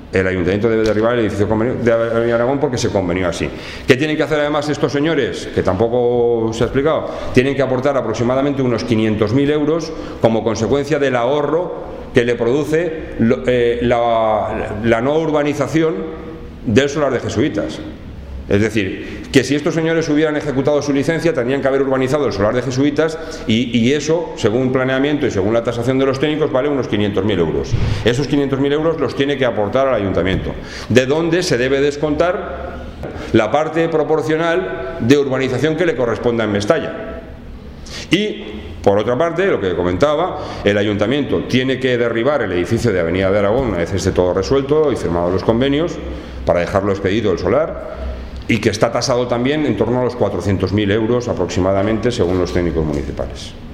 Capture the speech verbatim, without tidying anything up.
el ayuntamiento debe derribar el edificio de Avenida Aragón porque se convenió así. ¿Qué tienen que hacer además estos señores? Que tampoco se ha explicado. Tienen que aportar aproximadamente unos quinientos mil euros como consecuencia del ahorro que le produce eh, la, la no urbanización del solar de jesuitas. Es decir, que si estos señores hubieran ejecutado su licencia, tendrían que haber urbanizado el solar de jesuitas y, y eso, según planeamiento y según la tasación de los técnicos, vale unos quinientos mil euros. Esos quinientos mil euros los tiene que aportar al ayuntamiento, de donde se debe descontar la parte proporcional de urbanización que le corresponda en Mestalla. Y, por otra parte, lo que comentaba, el ayuntamiento tiene que derribar el edificio de Avenida de Aragón una vez esté todo resuelto y firmados los convenios para dejarlo expedido el solar, y que está tasado también en torno a los cuatrocientos mil euros aproximadamente según los técnicos municipales.